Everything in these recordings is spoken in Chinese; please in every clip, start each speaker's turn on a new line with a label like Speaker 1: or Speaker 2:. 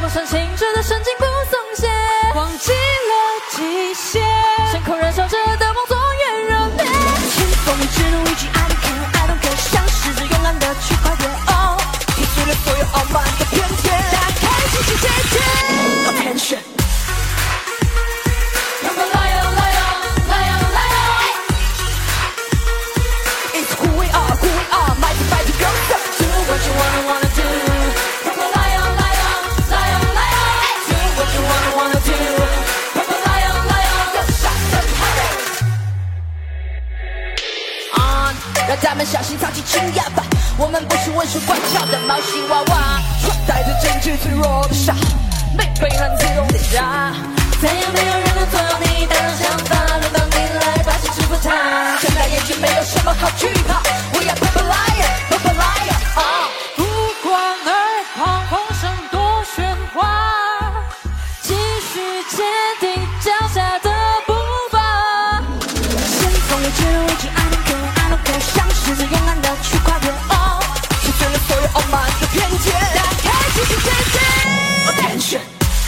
Speaker 1: 上清澈的神经不松懈，忘记了极限，深空燃烧着的梦做越热烈。
Speaker 2: 清风只能一句 I don't care I don't care， 像狮子勇敢的去跨越。哦，踢碎了所有傲慢的偏见，打开新世界界。Attention。让他们小心藏起轻哑巴，我们不是温顺乖巧的毛细娃娃，穿戴着真挚脆弱的傻，没被很自动的傻。
Speaker 1: 再也没有人能左右你大胆想法，轮到你来把心征服它。
Speaker 2: 睁大眼睛，没有什么好惧怕。We are purple lion, purple lion。
Speaker 1: 不管耳旁风声多喧哗，继续坚定脚下的步伐。
Speaker 2: 先锋也只能为之 I don't care I don't care， 像狮子勇敢的去跨越。哦，击碎了所有傲慢的偏见，打开新世界界。Attention。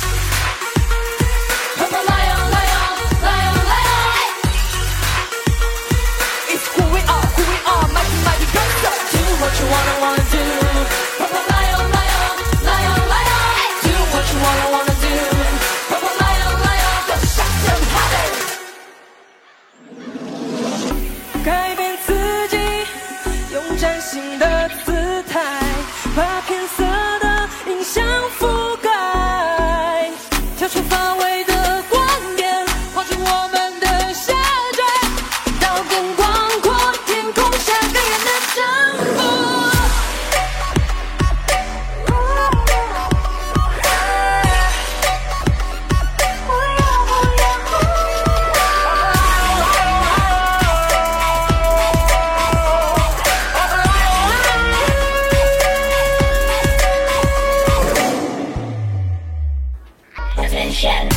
Speaker 1: 改变自己，用崭新的姿态，把偏色的影像覆盖，跳出乏味的观点，画出我们的下坠，到更广阔天空下更远的征服。
Speaker 2: Attention。